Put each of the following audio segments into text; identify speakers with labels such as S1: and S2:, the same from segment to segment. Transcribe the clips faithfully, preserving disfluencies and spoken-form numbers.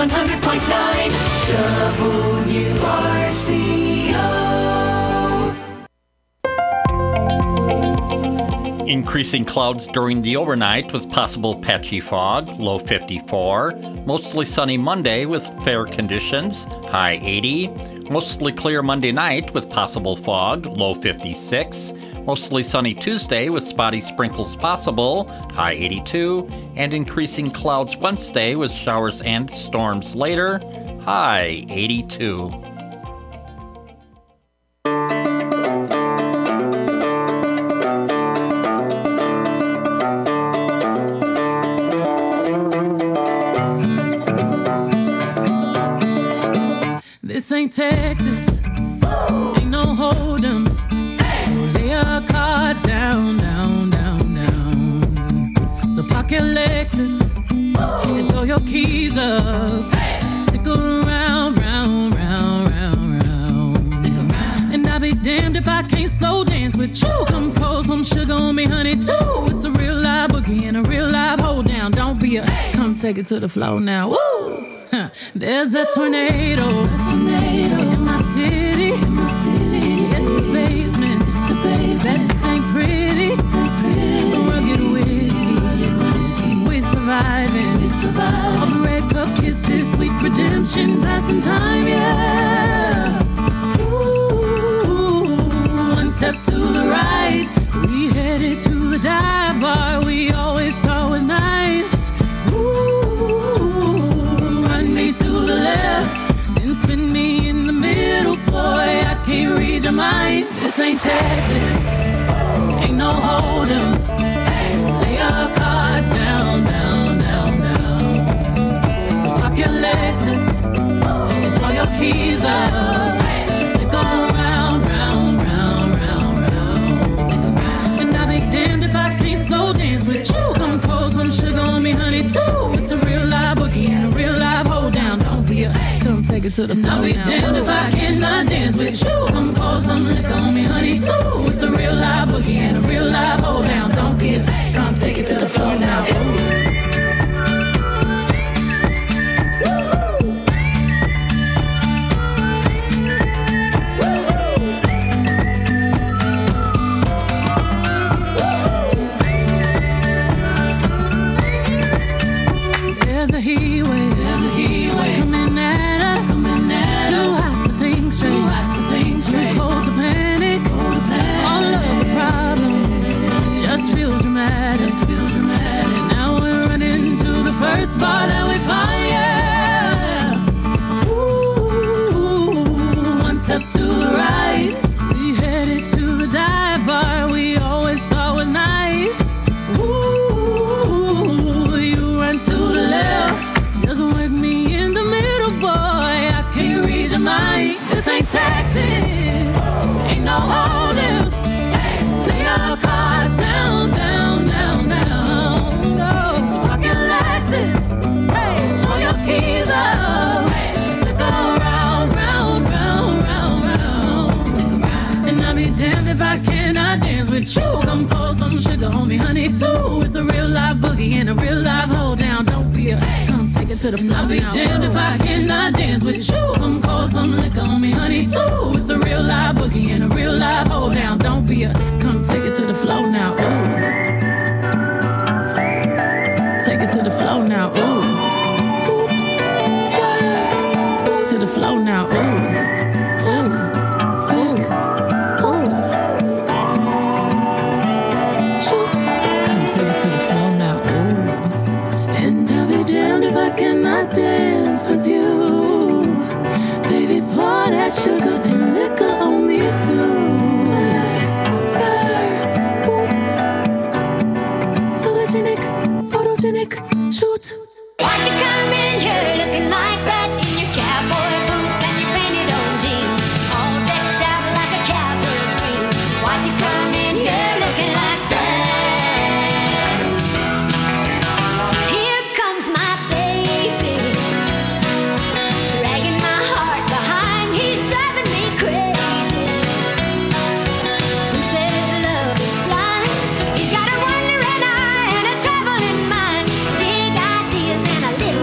S1: one hundred point nine W R C O.
S2: Increasing clouds during the overnight with possible patchy fog, low fifty-four. Mostly sunny Monday with fair conditions, high eighty. Mostly clear Monday night with possible fog, low fifty-six. Mostly sunny Tuesday with spotty sprinkles possible, high eighty-two. And increasing clouds Wednesday with showers and storms later, high eighty-two.
S3: This ain't Texas, ain't no hold'em. So lay your cards down, down, down, down. So park your Lexus and throw your keys up. Stick around, round, round, round, round. Stick around. And I'll be damned if I can't slow dance with you. Come pour some sugar on me, honey, too. It's a real live boogie and a real live hold down. Don't be a, come take it to the floor now. Woo! There's a tornado, a tornado in my city, in my city. In the basement, the basement. That ain't pretty, ain't pretty. Rugged whiskey, rugged whiskey. We surviving, we surviving. All the red cup kisses, sweet redemption, passing time, yeah. Ooh, one step to the right, we headed to the dive bar we always thought was nice. To the left, then spin me in the middle, boy, I can't read your mind. This ain't Texas, ain't no hold'em. So lay your cards down, down, down, down. So park your Lexus and throw your keys up. Stick around, round, round, round, round. And I'll be damned if I can't slow dance with you. Come pour some sugar on me, honey, too. It's a real live boogie and a real live hold down. Don't be a, come take it to the floor. I'll be damned if I cannot dance with you. Come pour some liquor on me, honey, too. It's a real live boogie and a real live hold down. Don't be a, come take it to the floor now. Ooh. First bar that we find, yeah. Ooh, one step to the right, we headed to the dive bar we always thought was nice. Ooh, you run to the left, just with me in the middle, boy, I can't read your mind. This ain't Texas, ain't no hold'em. Lay your cards down, down, down, down. No, so park your Lexus, hey, throw your keys up. Stick around, round, round, round, round. Stick around. And I'll be damned if I cannot dance with you. Come pour some sugar on me, honey, too. It's a real live boogie and a real live hold down. Don't be a, come take it to the floor. I'll be damned if I cannot dance with you. Come pour some liquor on me, honey, too. It's a real live boogie and a real live hold down. Don't be a, come take it to the floor now. Ooh. Take it to the floor now. Ooh. Oops. Spurs. To the floor now. Ooh. Cannot dance with you, baby, pour that sugar and liquor on me too. Spurs, boots, sologenic, photogenic, shoot.
S4: Why'd you come in here looking like that in your cowboy boots and your painted on jeans, all decked out like a cowboy's dream? Why'd you come in here looking like that? Here comes my baby, dragging my heart behind. He's driving me crazy. Who says love is blind? He's got a wandering eye and a traveling mind, big ideas and a little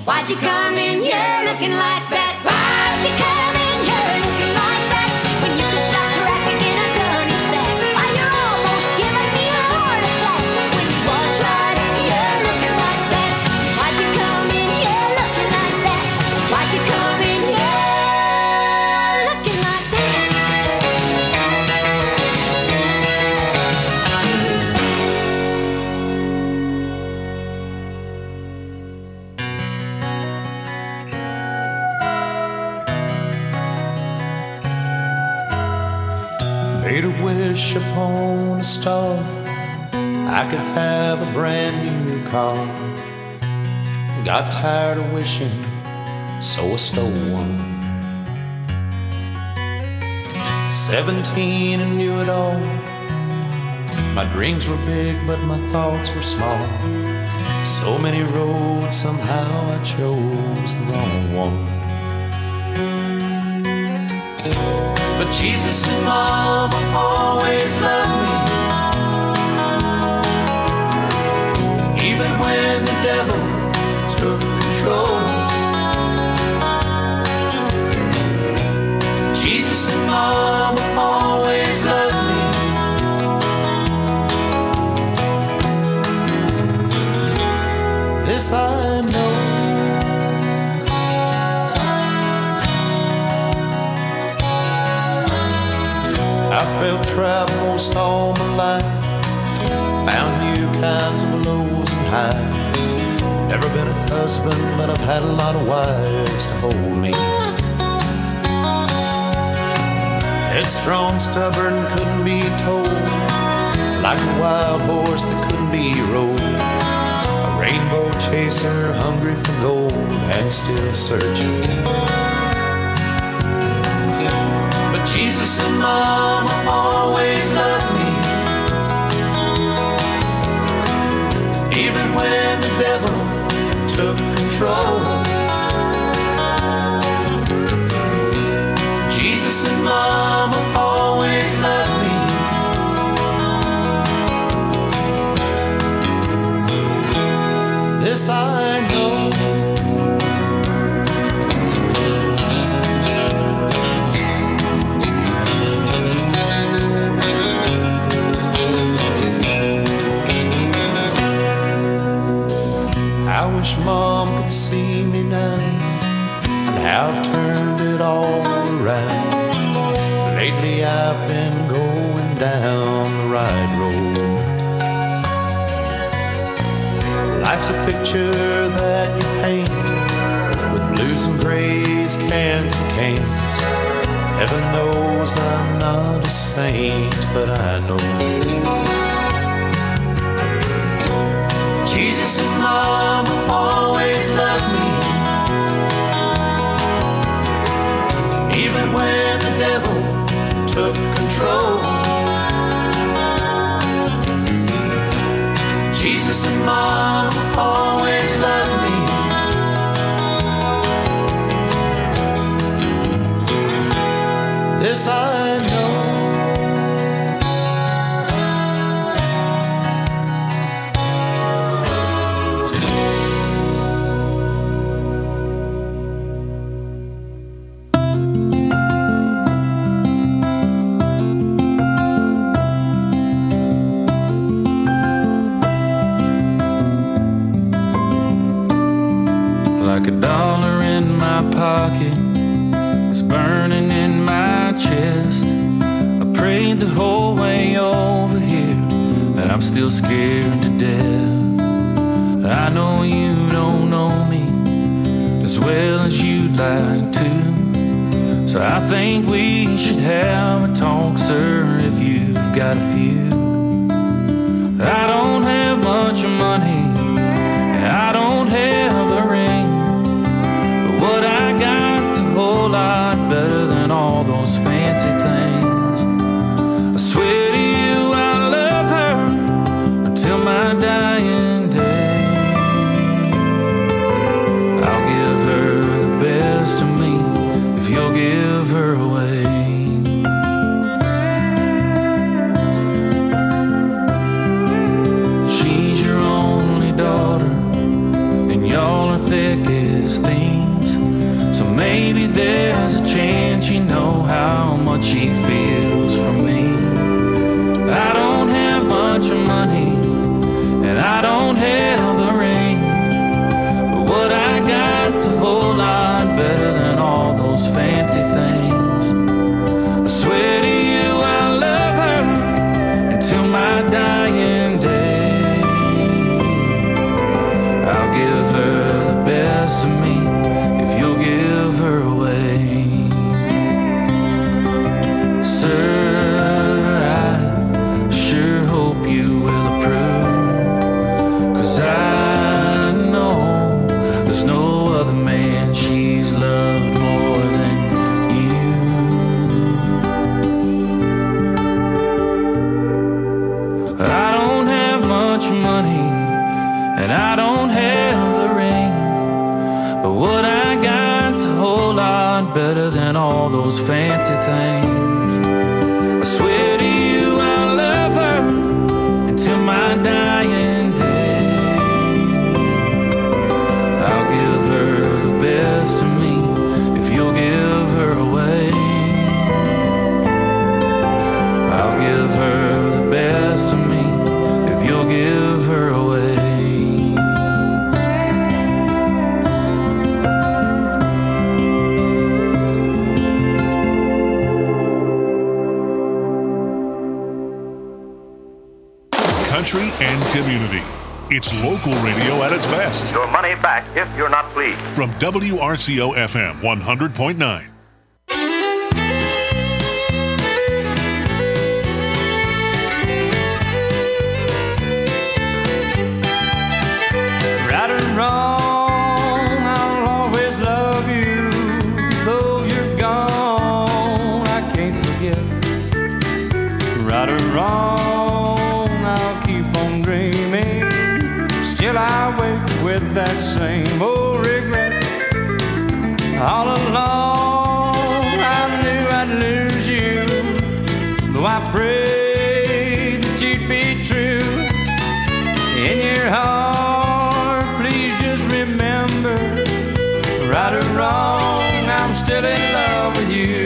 S4: Why'd you come in here looking like that? Why'd you come in here looking like that? When you could stop traffic in a gunny sack. Why you're almost giving me a heart attack. When you was right in here looking like that. Why'd you come in here looking like that? Why'd you come in here looking like that?
S5: Made a wish upon a star, I could have a brand new car. Got tired of wishing, so I stole one. Seventeen and knew it all. My dreams were big, but my thoughts were small. So many roads, somehow I chose the wrong one. But Jesus and Mama always loved me, even when the devil took control. Jesus and Mama always loved me. This I know. I felt trapped most all my life, found new kinds of lows and highs. Never been a husband, but I've had a lot of wives to hold me. Headstrong, stubborn, couldn't be told, like a wild horse that couldn't be rode. A rainbow chaser, hungry for gold and still searching. Jesus and Mama always loved me, even when the devil took control. Jesus and Mama always loved me. This I know. I wish Mom could see me now and how I've turned it all around. Lately I've been going down the right road. Life's a picture that you paint with blues and grays, cans and canes. Heaven knows I'm not a saint, but I know Jesus and Mama always loved me, even when the devil took control. Jesus and Mama always loved me. This I know.
S6: Like a dollar in my pocket, it's burning in my chest. I prayed the whole way over here, and I'm still scared to death. I know you don't know me as well as you'd like to, so I think we should have a talk, sir, if you've got a few. I don't have much money, and I don't have the ring, what I got's a whole lot better than all those fancy things. I swear to you I'll love her until my dying day. I'll give her the best of me if you'll give her away. She's your only maybe there's a chance you know how much he feels for me. I don't have much money, and I don't have the ring, but what I got's a whole lot better than all those fancy things. I swear to you I'll love her until my dying day. I'll give her the best of me if you'll give her away. Sir, I sure hope you will approve, 'cause I know there's no other man she's loved more than you. I don't have much money, and I don't have the ring, but what I got's a whole lot better than all those fancy things. I swear to you I'll love her until my dying day. I'll give her the best of me if you'll give her away. I'll give her the best of me if you'll give her away.
S7: Country and community. It's local radio at its best.
S8: Your money back if you're not pleased.
S7: From W R C O F M one hundred point nine.
S6: Right or wrong, I'll always love you. Though you're gone, I can't forget. Right or wrong, I'll keep on dreaming. Still I wake with that same old regret. All along I knew I'd lose you, though I prayed that you'd be true. In your heart, please just remember, right or wrong, I'm still in love with you.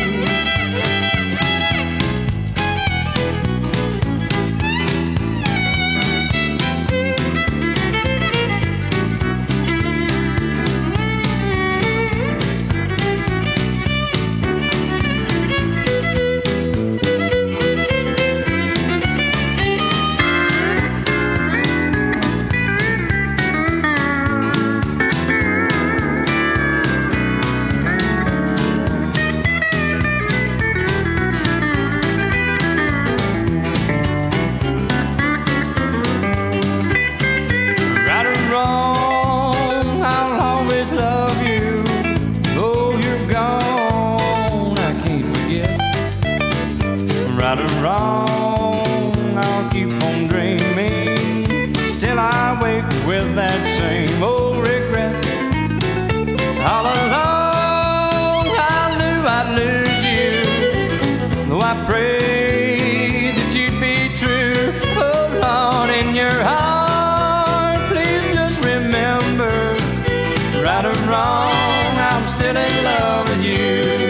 S6: Right or wrong, I'll always love you. Though you're gone, I can't forget. Right or wrong, I'll keep on dreaming. Still I wake with that same old regret. All along I knew I'd lose you, though I prayed that you'd be true. Oh Lord, in your heart, please just remember, right or wrong, I'm still in love with you.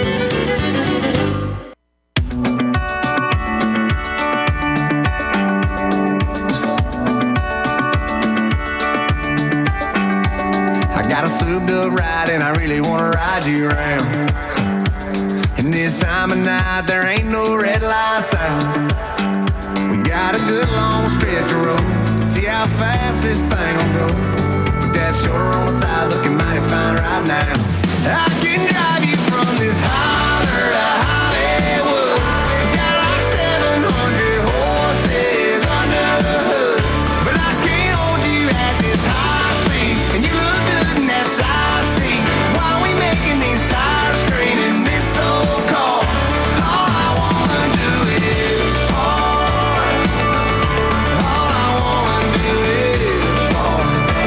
S1: I got a souped up ride and I really wanna ride you around. And this time of night there ain't no red lights out. We got a good long stretch of road to see how fast this thing will go. With that shoulder on the side looking mighty fine right now. I can drive you from this holler to Hollywood. Got like seven hundred horses under the hood, but I can't hold you at this high speed. And you look good in that side seat. Why we making these tires scream in this old car? All I wanna do is park. All I wanna do is park.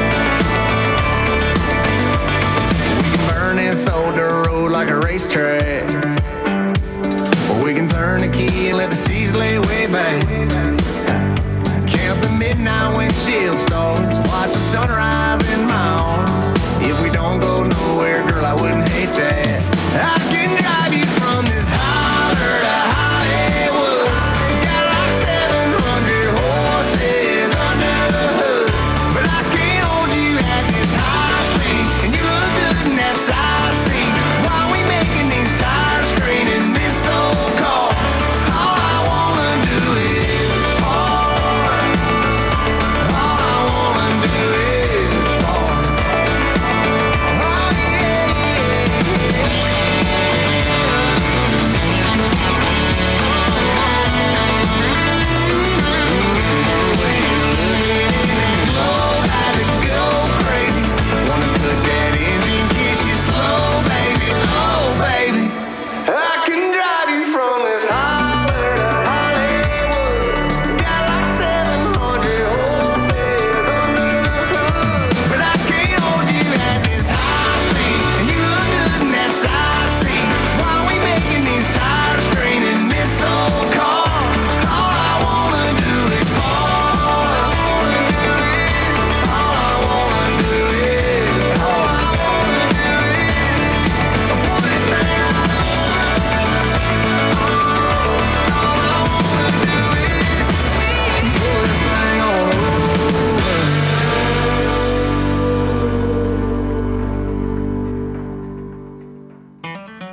S1: We can burn this old dirt road like a racetrack, or we can turn the key and let the seas lay way back. Count the midnight windshield stars, watch the sunrise in my arms. If we don't go nowhere, girl, I wouldn't hate that.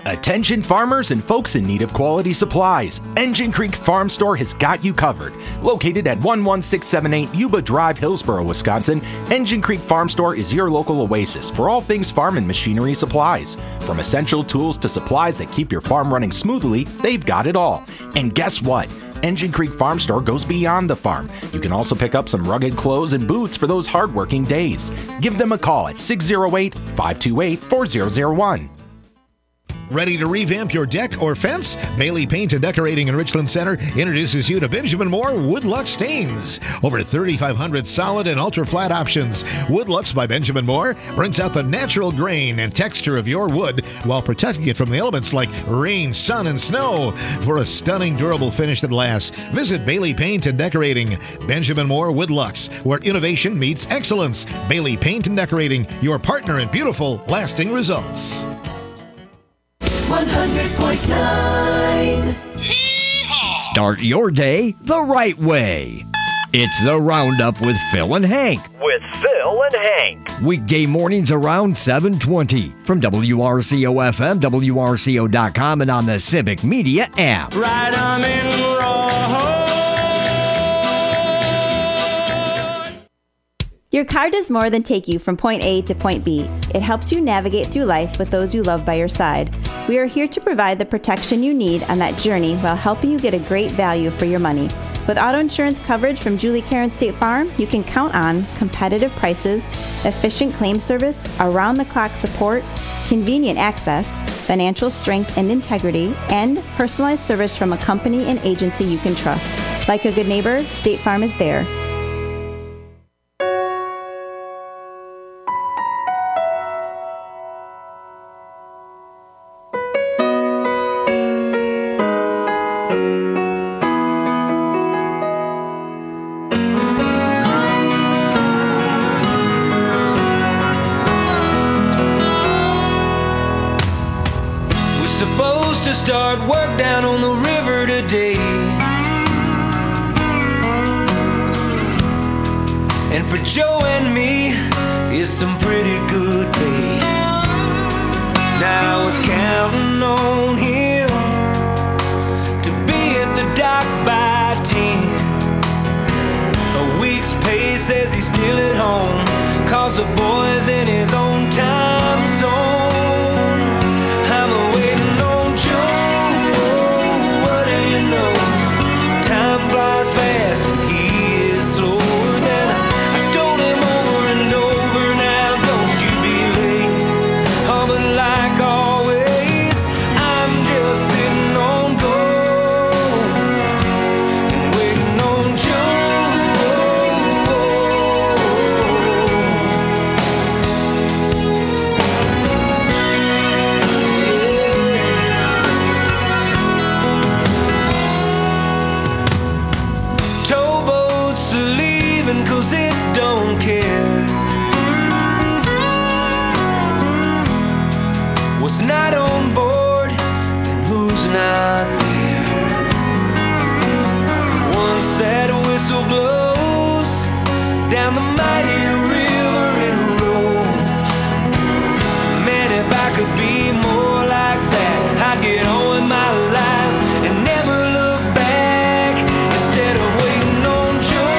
S9: Attention farmers and folks in need of quality supplies. Engine Creek Farm Store has got you covered. Located at one one six seven eight Yuba Drive, Hillsboro, Wisconsin, Engine Creek Farm Store is your local oasis for all things farm and machinery supplies. From essential tools to supplies that keep your farm running smoothly, they've got it all. And guess what? Engine Creek Farm Store goes beyond the farm. You can also pick up some rugged clothes and boots for those hardworking days. Give them a call at six oh eight, five two eight, four zero zero one.
S10: Ready to revamp your deck or fence? Bailey Paint and Decorating in Richland Center introduces you to Benjamin Moore Woodlux Stains. Over thirty-five hundred solid and ultra-flat options. Woodlux by Benjamin Moore brings out the natural grain and texture of your wood while protecting it from the elements like rain, sun, and snow. For a stunning, durable finish that lasts, visit Bailey Paint and Decorating. Benjamin Moore Woodlux, where innovation meets excellence. Bailey Paint and Decorating, your partner in beautiful, lasting results.
S11: one hundred point nine.
S12: Start your day the right way. It's the Roundup with Phil and Hank.
S13: With Phil and Hank.
S12: Weekday mornings around seven twenty from W R C O F M, W R C O dot com, and on the Civic Media app.
S11: Right arm in
S14: Your car does more than take you from point A to point B. It helps you navigate through life with those you love by your side. We are here to provide the protection you need on that journey while helping you get a great value for your money. With auto insurance coverage from Julie Karen State Farm, you can count on competitive prices, efficient claim service, around-the-clock support, convenient access, financial strength and integrity, and personalized service from a company and agency you can trust. Like a good neighbor, State Farm is there.
S11: Start work down on the river today. And for Joe and me, it's some pretty good pay. Now I was counting on him to be at the dock by ten. A week's pay says he's still at home, cause the boy's in his own time zone. I'm waiting on Joe. Time flies fast and he is slower than I, I told him over and over, now don't you be late. Oh, but like always, I'm just sitting on gold and waiting on cause it don't care what's not on board and who's not there. Once that whistle blows down the mighty river it rolls. Man, if I could be more like that, I'd get on with my life and never look back instead of waiting on Joe.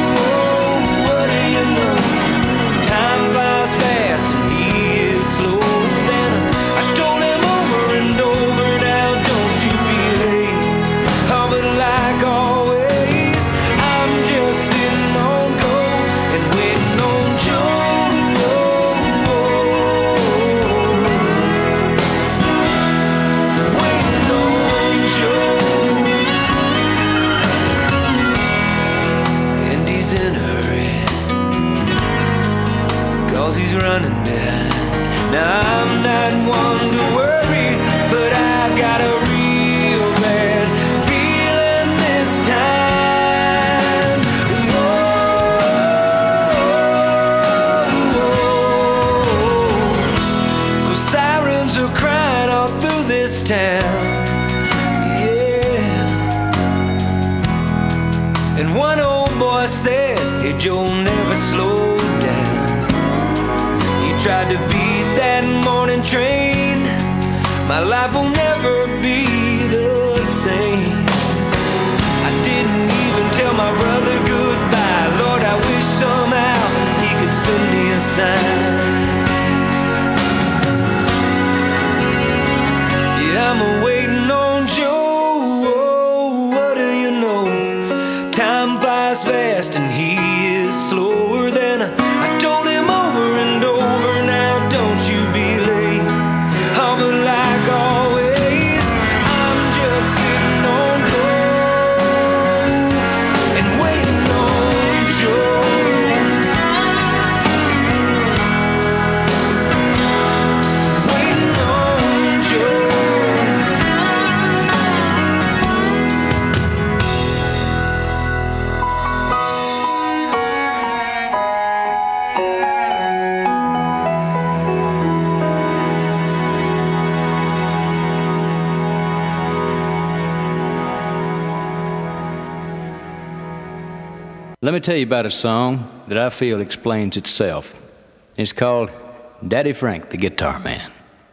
S11: Running down. Now I'm not one to worry, but I've got a real bad feeling this time. Whoa, cause sirens are crying all through this town. Yeah. And one old boy said, hey Joe, never slow down. Tried to beat that morning train, my life will never be the same. I didn't even tell my brother goodbye. Lord, I wish somehow he could send me a sign. Yeah, I'm waiting on Joe. Oh, what do you know? Time flies fast and he is slower than I, I told him over and over. Now don't you be late. Oh, but like always, I'm just sitting on gold and waiting on Joe. Waiting on Joe.
S15: Let me tell you about a song that I feel explains itself. It's called Daddy Frank, the Guitar Man.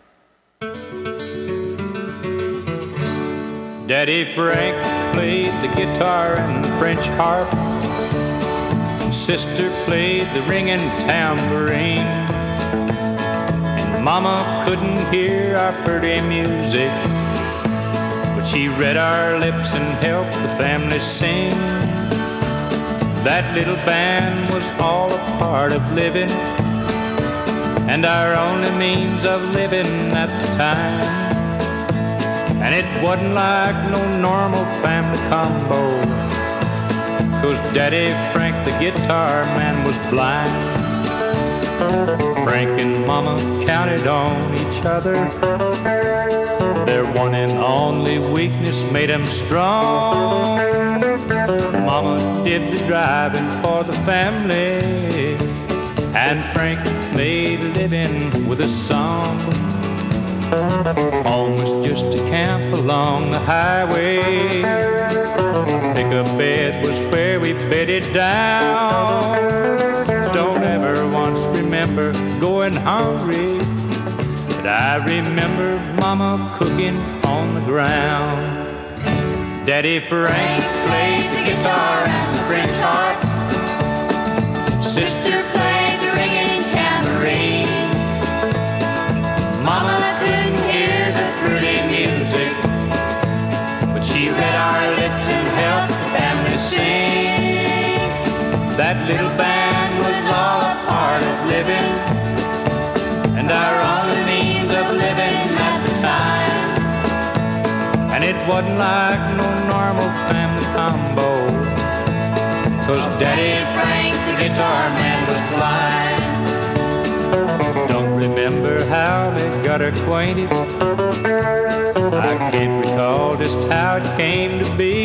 S6: Daddy Frank played the guitar and the French harp. Sister played the ringing tambourine. And Mama couldn't hear our pretty music, but she read our lips and helped the family sing. That little band was all a part of living, and our only means of living at the time. And it wasn't like no normal family combo, 'cause Daddy Frank the Guitar Man was blind. Frank and Mama counted on each other. Their one and only weakness made them strong. Mama did the driving for the family, and Frank made a living with a song. Home was just a camp along the highway. Pick-up bed was where we bedded down. Don't ever once remember going hungry, but I remember Mama cooking on the ground. Daddy Frank played the guitar and the French harp.
S4: Sister played the ringing tambourine. Mama couldn't hear the pretty music,
S6: but she read our lips and helped the family sing. That little band was all a part of living, and our only means of living at the time. And it wasn't like no normal family combo, 'cause Daddy Frank the Guitar Man was blind. Don't remember how they got acquainted. I can't recall just how it came to be.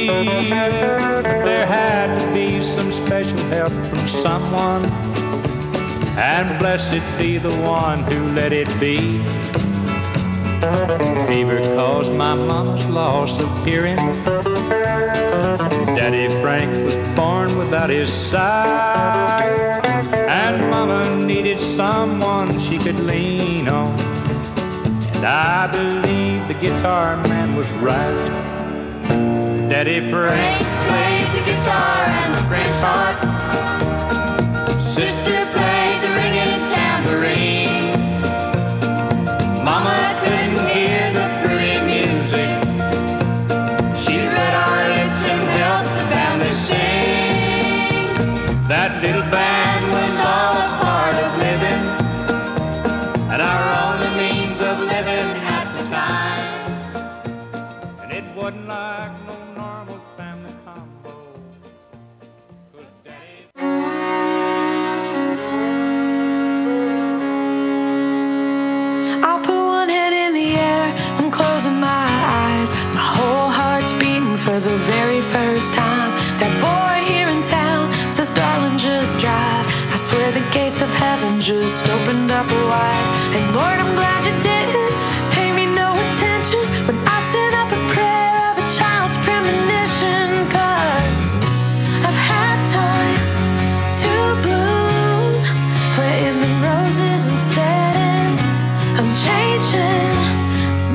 S6: There had to be some special help from someone, and blessed be the one who let it be. Fever caused my mama's loss of hearing. Daddy Frank was born without his sight, and Mama needed someone she could lean on. And I believe the Guitar Man was right. Daddy Frank
S4: played the guitar and the French harp. Sister played the ringing tambourine. Mama couldn't hear the pretty music. She read our lips and helped the family sing.
S6: That little band was all a part of living, and our only means of living at the time. And it wasn't like no normal family combo, 'cause Daddy...
S16: I'll put one hand in the air, I'm closing my eyes. My whole heart's beating for the very first time. That boy here in town says, darling, just drive. I swear the gates of heaven just opened up wide. And Lord, I'm glad you didn't pay me no attention when I sent up a prayer of a child's premonition. 'Cause I've had time to bloom, planting the roses instead, and I'm changing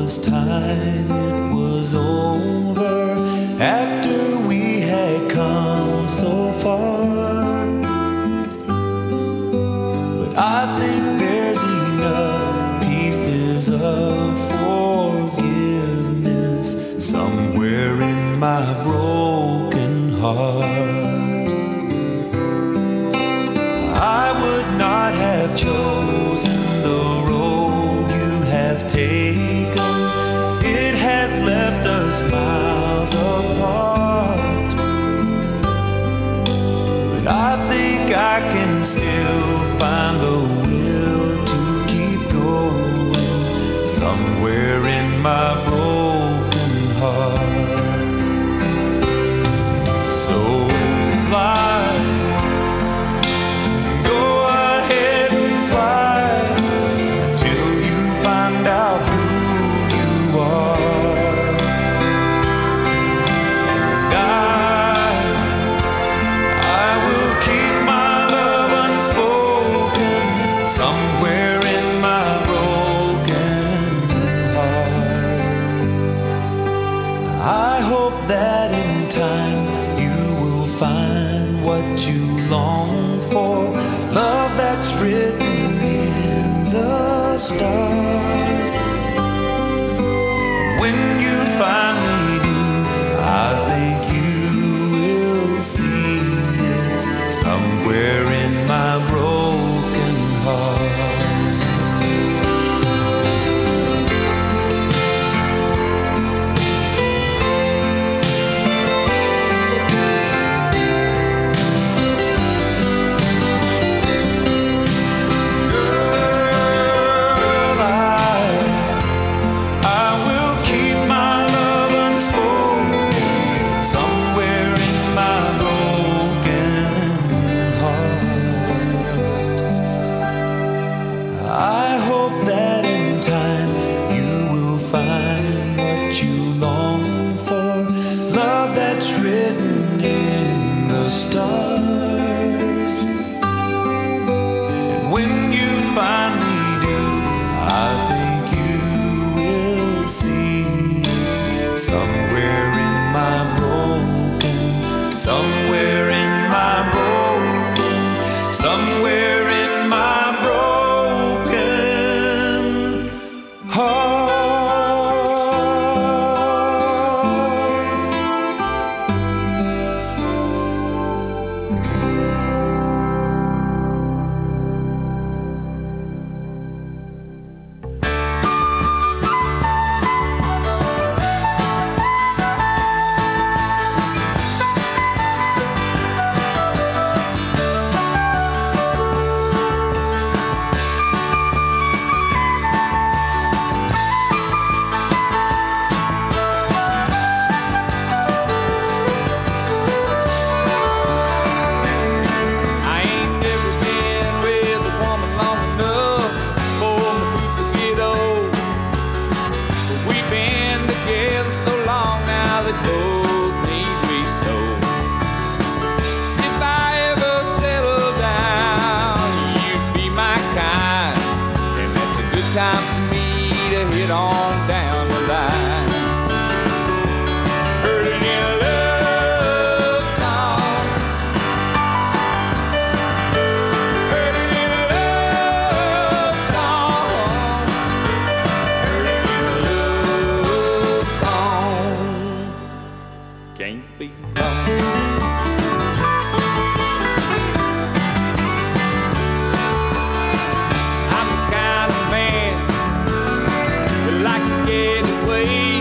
S11: was time it was over after we had come so far. But I think there's enough pieces of forgiveness somewhere in my broken heart. I would not have chosen the road you have taken. It has left us miles apart. But I think I can still find the will to keep going somewhere in my broken heart. So fly, go ahead and fly until you find out who you are. And I, I will keep my love unspoken somewhere in my broken heart. I hope that in time you will find what you long for, love that's written in the stars. When you finally do, I think you will see it's somewhere in my broken heart. Stars. And when you finally do, I think you will see it's somewhere in my broken, somewhere in my broken, somewhere in my broken heart.
S6: I'm the kind of man that like to get away.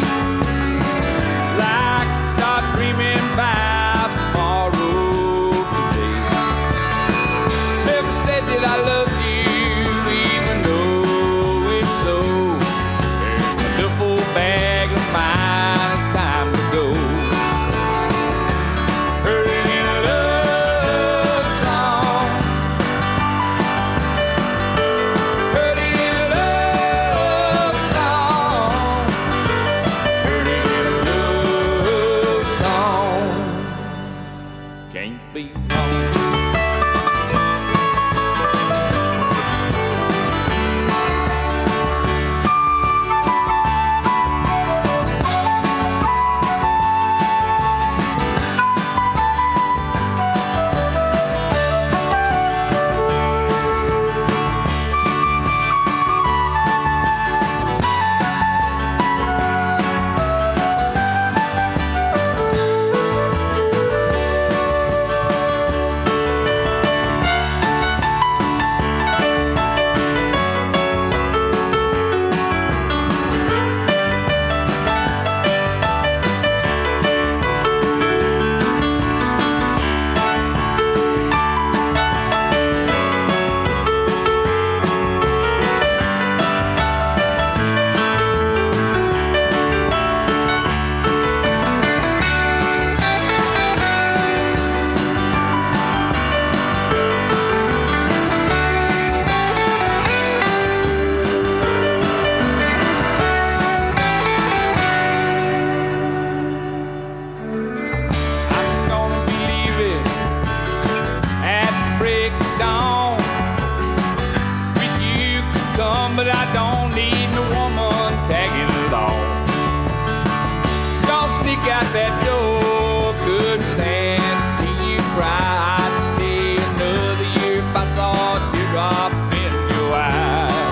S17: that door. Couldn't stand to see you cry. I'd stay another year if I saw a teardrop in your eye.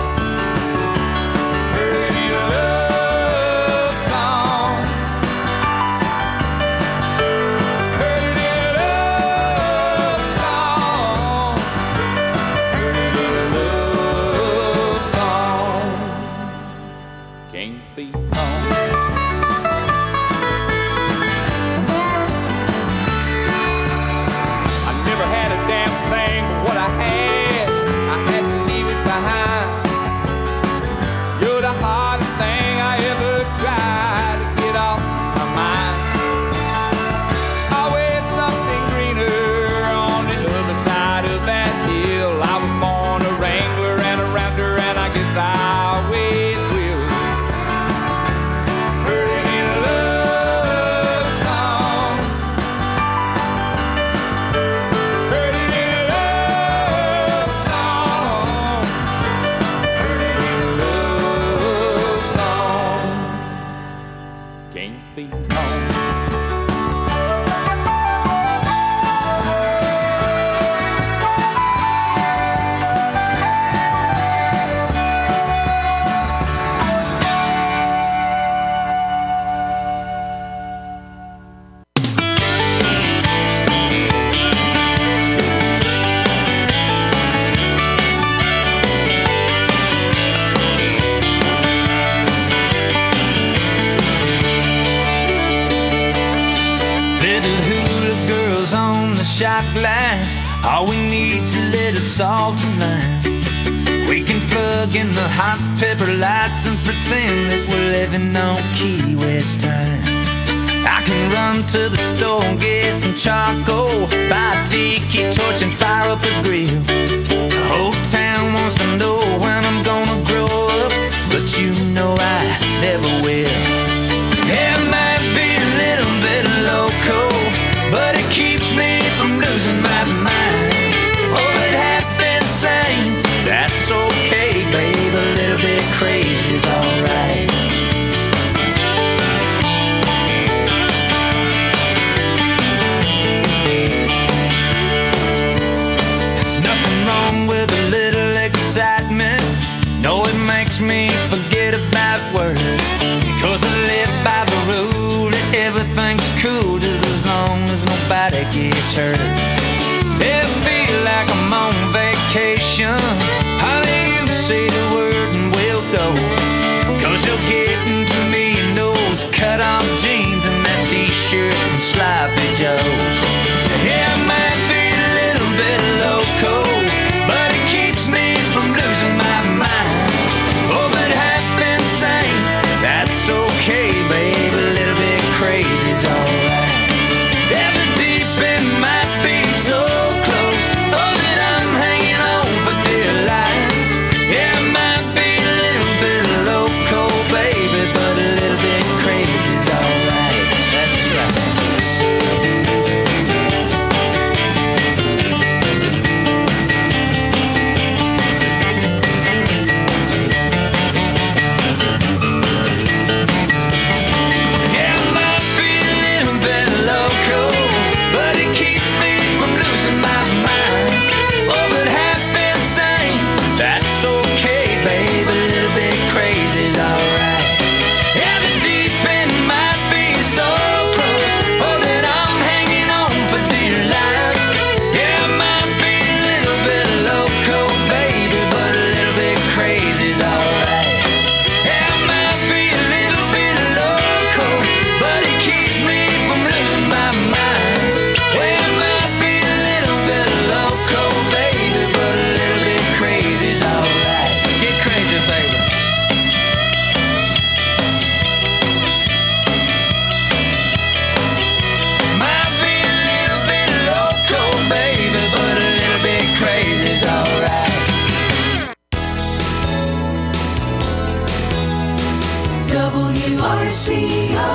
S17: Heard any love song? Heard any love song? Heard any love song? Can't be home. I never had a damn thing but what I had. I had to leave it behind. You're the hardest thing I ever tried to get off my mind. Always something greener on the other side of that hill. I was born a wrangler and a rounder, and I guess I always will. Heard any love song? Heard any love song? Heard any love song? Can't be home.
S11: Little hula girls on the shop lines. All we need's a little salt and lime. We can plug in the hot pepper lights and pretend that we're living on Key West time. I can run to the store and get some charcoal, buy a tiki torch and fire up a grill. The whole town wants to know when I'm gonna grow up, but you know I never will. Yeah, it might be a little bit loco, but it keeps me from losing my mind. Oh, it half insane, that's okay, babe. A little bit crazy's alright. It's nothing wrong with a little excitement. No, it makes me forget about work, because I live by the rule that everything's cool just as long as nobody gets hurt. It feel like I'm on vacation. Honey, you say the word and we'll go, cause you're getting to me in those cut-off jeans and that t-shirt and sloppy joes. Yeah, it might be a little bit loco, but it keeps me from losing my mind. Oh, but half insane, that's okay, babe. A little bit crazy's alright. Yeah, the deep end might be so close, oh, that I'm hanging on for dear life. Yeah, it might be a little bit loco, baby, but a little bit crazy's alright. That's right. Yeah, it might be a little bit loco, but it keeps me from losing my mind. Oh, but half insane, that's okay, babe. A little bit crazy's alright. Yeah, the deep end might be so close, oh, that I'm hanging on for dear life. Yeah, it might be a little bit loco, baby, but a little bit crazy's alright. Yeah, it might be a little bit loco, but it keeps me from losing my mind. Yeah, it might be a little bit loco, baby, but a little bit crazy's alright. Get crazy, baby. Might be a little bit loco, baby, but a little bit crazy's alright.
S18: W R C O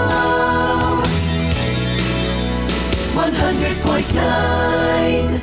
S18: one hundred point nine.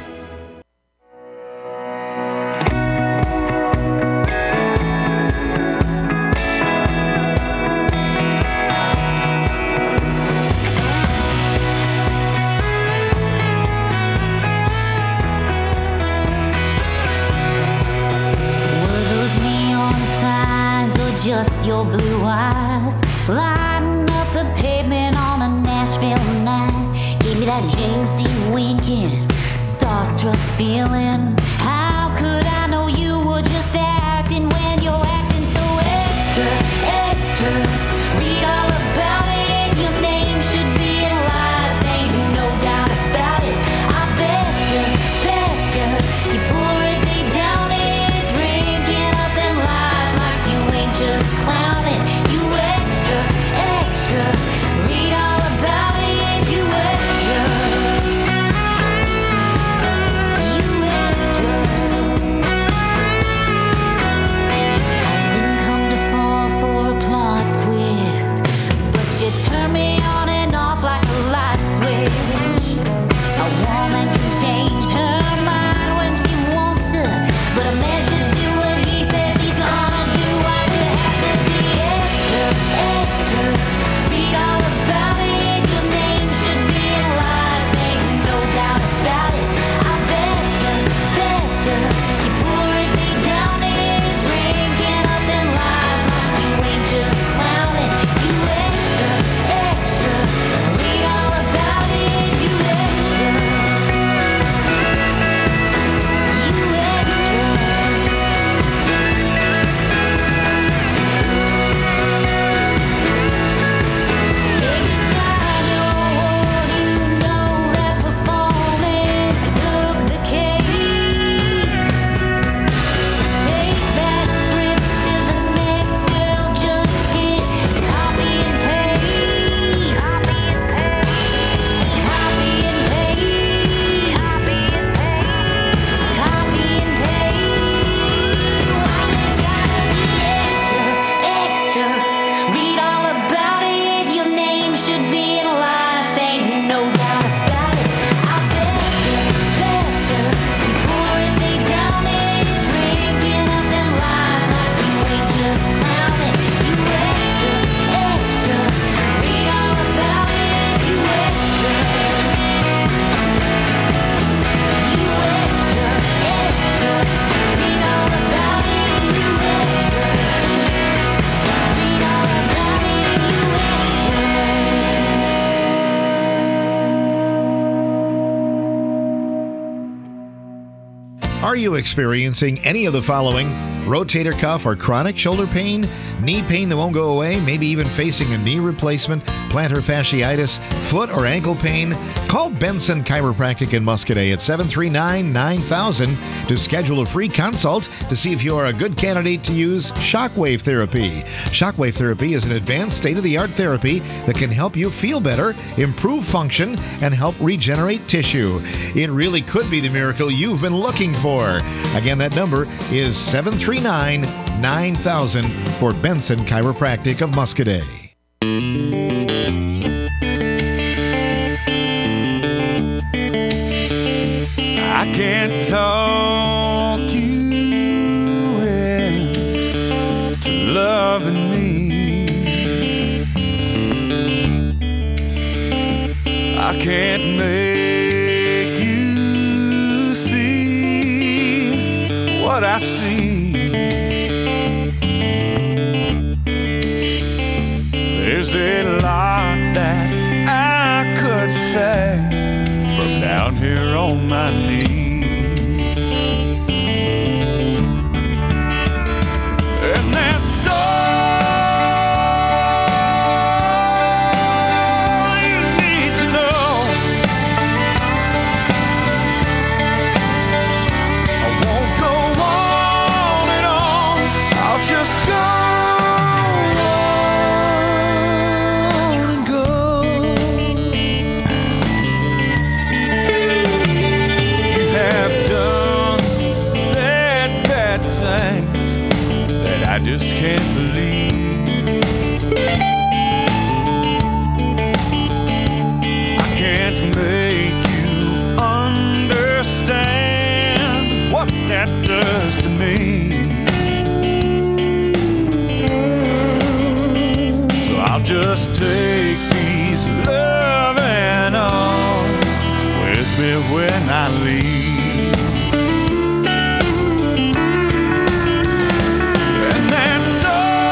S4: extra. Read all about it. Your name should be in lights. Ain't no doubt about it. I betcha, betcha. You pour it deep down it, drinking up them lies like you ain't just clowning. You extra, extra. Read all about it. You extra. You extra. I didn't come to fall for a plot twist, but you turn me on and off like a light switch. A woman can change her mind when she wants to, but a man should do what he says he's gonna do. Why'd you have to be extra, extra? Read all about it. Your name should be in lights. Ain't no doubt about it. I betcha, betcha. You pour it deep down it, drinking up them lies like you ain't just clowning. You extra, extra. Read all about it. You extra. You extra. Take a shot, Lord, you know that performance took the cake. Take that script to the next girl, just hit copy and paste. Copy and paste. Copy and paste. Copy and paste. Why you gotta be extra, extra? Read all about it. Your name should be in lights. Ain't no doubt about it. I betcha, betcha. You pour it deep down it, drinking up them lies like you ain't just clowning. You extra, extra. Read all about it. You extra. You extra, extra. Read all about it. You extra. Read all about it. You extra.
S10: Are you experiencing any of the following? Rotator cuff or chronic shoulder pain? Knee pain that won't go away? Maybe even facing a knee replacement? Plantar fasciitis? Foot or ankle pain? Call Benson Chiropractic in Muscadet at seven three nine, nine thousand to schedule a free consult to see if you are a good candidate to use shockwave therapy. Shockwave therapy is an advanced state-of-the-art therapy that can help you feel better, improve function, and help regenerate tissue. It really could be the miracle you've been looking for. Again, that number is seven three nine, nine thousand for Benson Chiropractic of Muscadet.
S19: I can't talk you into loving me. I can't make you see what I see. There's a lot that I could say from down here on my knees. And that's all you need to know. I won't go on and on. I'll just go on and go. You have done bad, bad things that I just can't believe. I can't make you understand what that does to me. So I'll just take these loving arms with me when I leave. And that's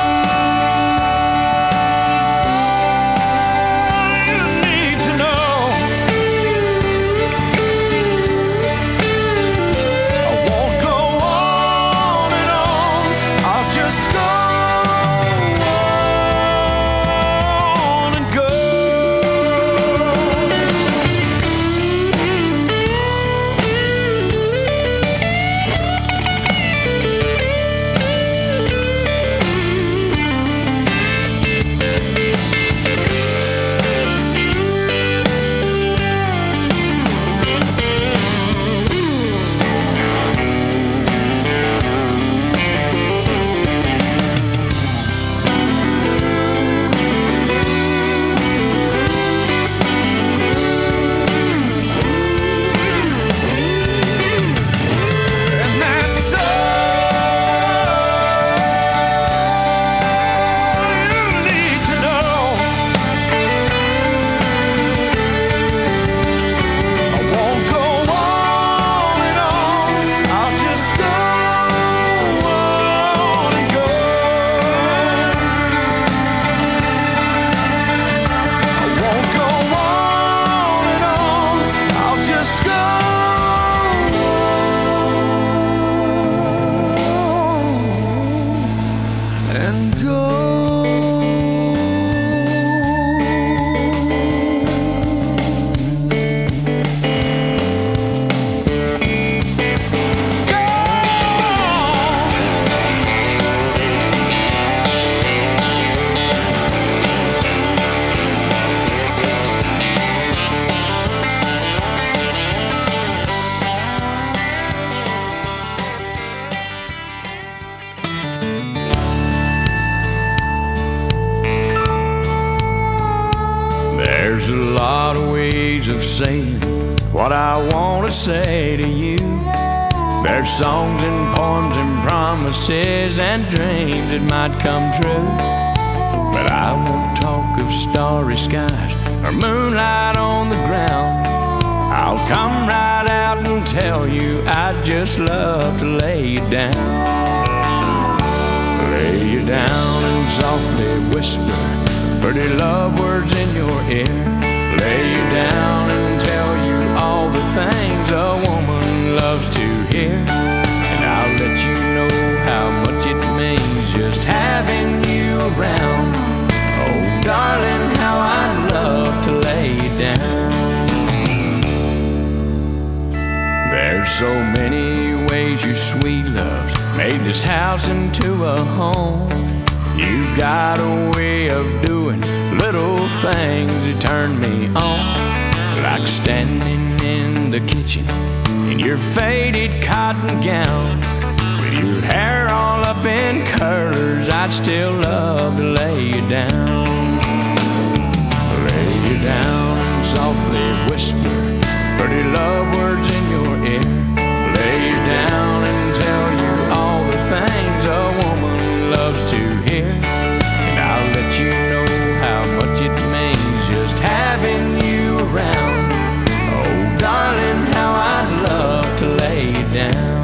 S19: all you need to know. I won't go on and on. I'll just go on
S6: There's a lot of ways of saying what I want to say to you. There's songs and poems and promises and dreams that might come true. But I won't talk of starry skies or moonlight on the ground. I'll come right out and tell you I'd just love to lay you down. Lay you down and softly whisper pretty love words in your ear. Lay you down and tell you all the things a woman loves to hear. And I'll let you know how much it means just having you around. Oh, darling, how I'd love to lay you down. There's so many ways your sweet love's made this house into a home. You've got a way of doing little things that turn me on. Like standing in the kitchen in your faded cotton gown, with your hair all up in curlers, I'd still love to lay you down. Lay you down and softly whisper pretty love words in your ear. Lay you down and tell you all the things a woman loves to hear. And I'll let you know how much it means just having you around. Oh, darling, how I'd love to lay you down.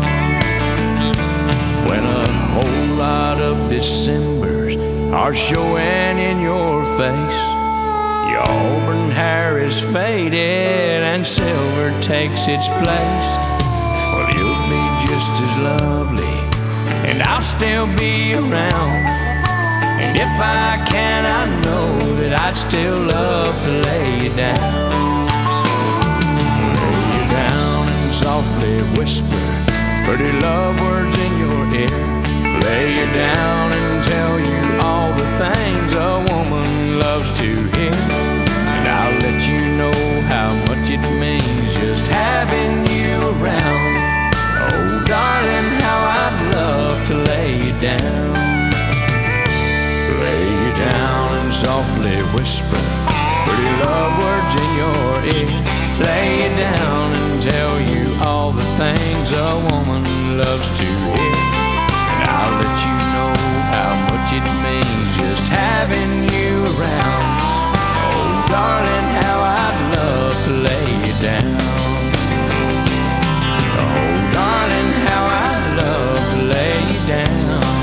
S6: When a whole lot of Decembers are showing in your face, your auburn hair is faded and silver takes its place. Well, you'll be just as lovely and I'll still be around. And if I can, I know that I'd still love to lay you down. Lay you down and softly whisper pretty love words in your ear. Lay you down and tell you all the things a woman loves to hear. And I'll let you know how much it means just having you around. Oh, darling, how I'd love to lay you down. Lay you down and softly whisper pretty love words in your ear. Lay you down and tell you all the things a woman loves to hear. And I'll let you know how much it means just having you around. Oh, darling, how I'd love to lay you down. Oh, darling, how I'd love to lay you down.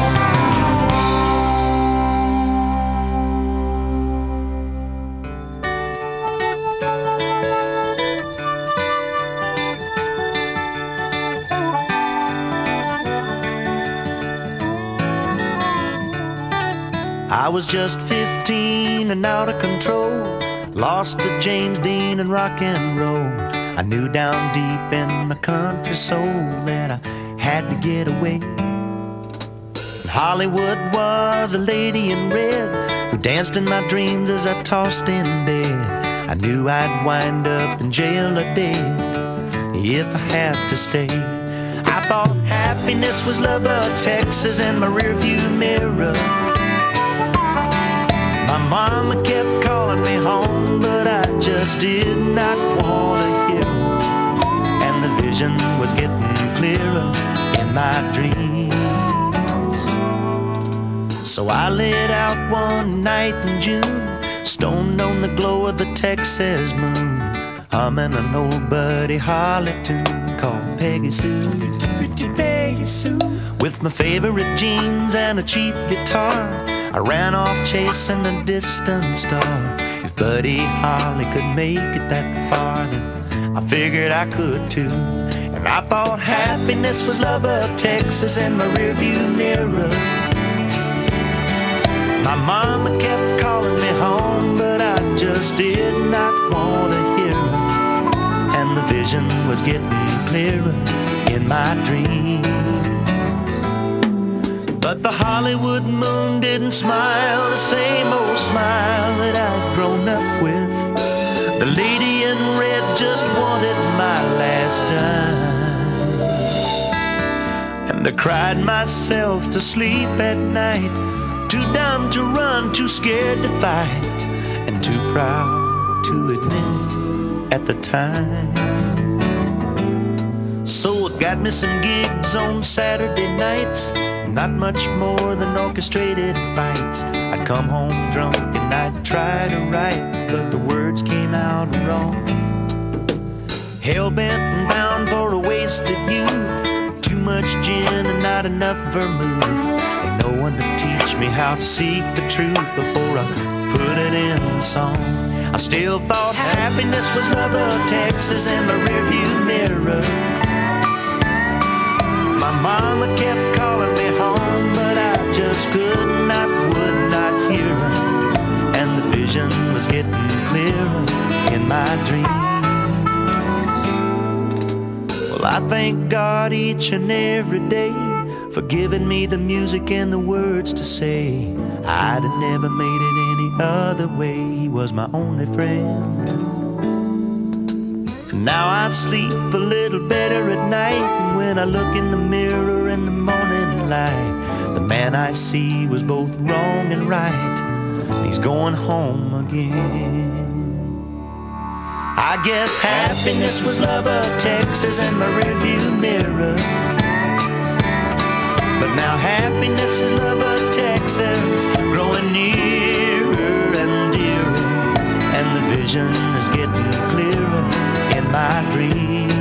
S20: I was just fifteen and out of control, lost to James Dean and rock and roll. I knew down deep in my country soul that I had to get away. Hollywood was a lady in red who danced in my dreams as I tossed in bed. I knew I'd wind up in jail or dead if I had to stay. I thought happiness was Lubbock, Texas, in my rearview mirror. My mama kept calling me home, but I just did not want to hear her. And the vision was getting clearer in my dreams. So I lit out one night in June, stoned on the glow of the Texas moon, humming an old Buddy Holly tune called Peggy Sue. Peggy Sue. With my favorite jeans and a cheap guitar, I ran off chasing a distant star. If Buddy Holly could make it that far, then I figured I could too. And I thought happiness was Lubbock, Texas, in my rearview mirror. My mama kept calling me home, but I just did not want to hear her. And the vision was getting clearer in my dreams. But the Hollywood moon didn't smile the same old smile that I'd grown up with. The lady in red just wanted my last dime. And I cried myself to sleep at night, too dumb to run, too scared to fight, and too proud to to admit at the time. So I got me some gigs on Saturday nights, not much more than orchestrated fights. I'd come home drunk and I'd try to write, but the words came out wrong. Hell-bent and bound for a wasted youth, too much gin and not enough vermouth. Ain't no one to teach me how to seek the truth before I put it in song. I still thought happiness was Lubbock, Texas, and my rearview mirror. My mama kept calling me home, but I just could not, would not hear her. And the vision was getting clearer in my dreams. Well, I thank God each and every day for giving me the music and the words to say. I'd have never made it any other way. He was my only friend. And now I sleep a little better at night when I look in the mirror in the morning light. The man I see was both wrong and right. He's going home again. I guess happiness was Lubbock, Texas, and my rearview mirror. But now happiness is Lubbock, Texas, growing nearer and dearer, and the vision is getting clearer in my dreams.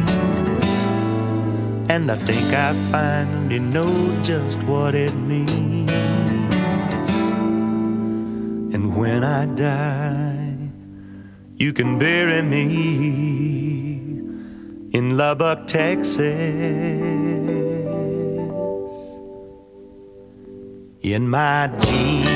S20: And I think I finally know just what it means. And when I die, you can bury me in Lubbock, Texas, in my jeans.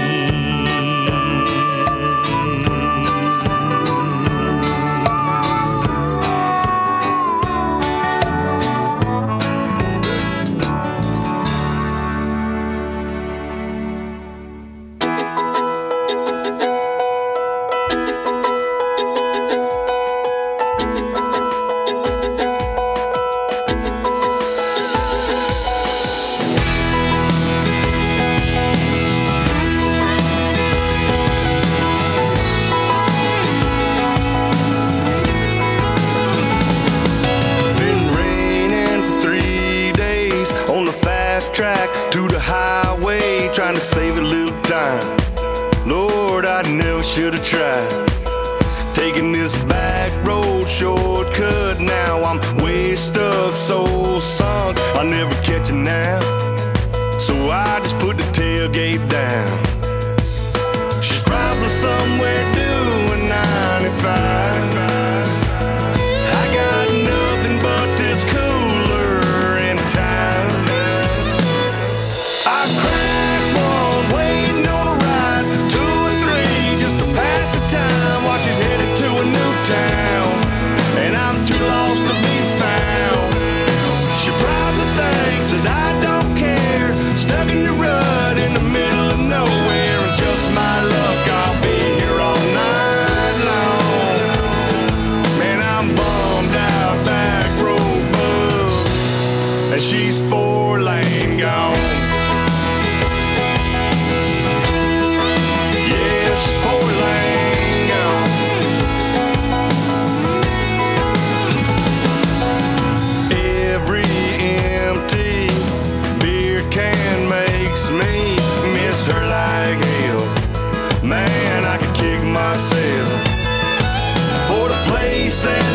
S19: Trying to save a little time. Lord, I never should have tried taking this back road shortcut. Now I'm way stuck, so sunk, I'll never catch it now. So I just put the tailgate down. She's probably somewhere doing ninety-five. I got nothing but this cooler in time. I cried waiting on a ride, two or three, just to pass the time while she's headed to a new town, and I'm too lost to be found. She probably thinks that I don't care, stuck in the rut in the middle of nowhere, and just my luck, I'll be here all night long. Man, I'm bummed out, back road bug, and she's four lane gone. Man, I could kick myself for the place and